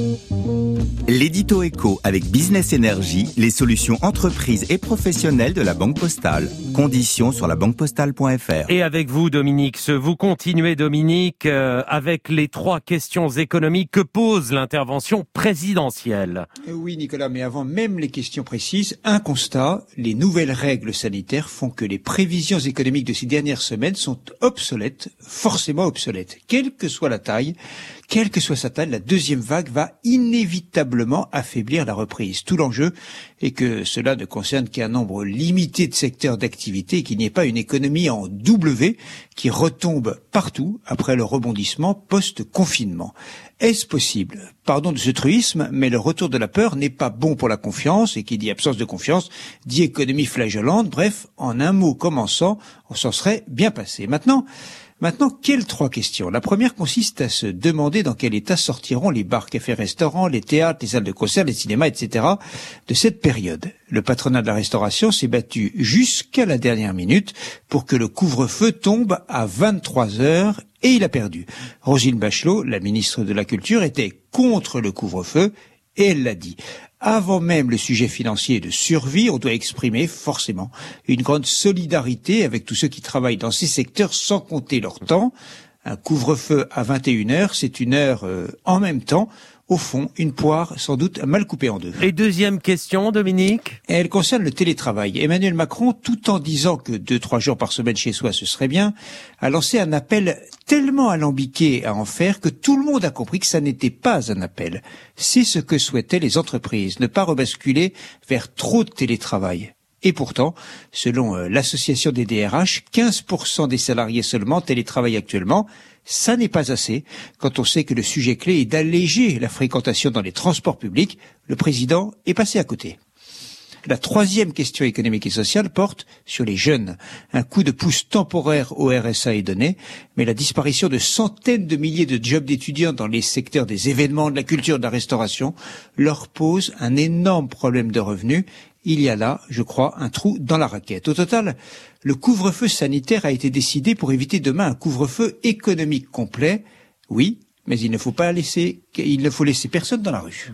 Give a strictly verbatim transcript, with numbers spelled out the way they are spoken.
L'édito éco avec Business Energy, les solutions entreprises et professionnelles de la Banque Postale. Conditions sur la banque postale point f r. Et avec vous, Dominique, vous continuez, Dominique, euh, avec les trois questions économiques que pose l'intervention présidentielle. Oui, Nicolas, mais avant même les questions précises, un constat, les nouvelles règles sanitaires font que les prévisions économiques de ces dernières semaines sont obsolètes, forcément obsolètes. Quelle que soit la taille, quelle que soit sa taille, la deuxième vague va inévitablement affaiblir la reprise. Tout l'enjeu est que cela ne concerne qu'un nombre limité de secteurs d'activité et qu'il n'y ait pas une économie en W qui retombe partout après le rebondissement post-confinement. Est-ce possible? Pardon de ce truisme, mais le retour de la peur n'est pas bon pour la confiance, et qui dit absence de confiance, dit économie flageolante. Bref, en un mot commençant, on s'en serait bien passé. Maintenant, Maintenant, quelles trois questions? La première consiste à se demander dans quel état sortiront les bars, cafés, restaurants, les théâtres, les salles de concert, les cinémas, et cetera de cette période. Le patronat de la restauration s'est battu jusqu'à la dernière minute pour que le couvre-feu tombe à vingt-trois heures et il a perdu. Roselyne Bachelot, la ministre de la Culture, était contre le couvre-feu et elle l'a dit. Avant même le sujet financier de survie, on doit exprimer forcément une grande solidarité avec tous ceux qui travaillent dans ces secteurs sans compter leur temps. Un couvre-feu à vingt et une heures, c'est une heure euh, en même temps. Au fond, une poire sans doute mal coupée en deux. Et deuxième question, Dominique? Elle concerne le télétravail. Emmanuel Macron, tout en disant que deux, trois jours par semaine chez soi, ce serait bien, a lancé un appel tellement alambiqué à en faire que tout le monde a compris que ça n'était pas un appel. C'est ce que souhaitaient les entreprises, ne pas rebasculer vers trop de télétravail. Et pourtant, selon euh, l'association des D R H, quinze pour cent des salariés seulement télétravaillent actuellement. Ça n'est pas assez quand on sait que le sujet clé est d'alléger la fréquentation dans les transports publics. Le président est passé à côté. La troisième question économique et sociale porte sur les jeunes. Un coup de pouce temporaire au R S A est donné, mais la disparition de centaines de milliers de jobs d'étudiants dans les secteurs des événements, de la culture, de la restauration leur pose un énorme problème de revenus. Il y a là, je crois, un trou dans la raquette. Au total, le couvre-feu sanitaire a été décidé pour éviter demain un couvre-feu économique complet. Oui, mais il ne faut pas laisser, il ne faut laisser personne dans la rue.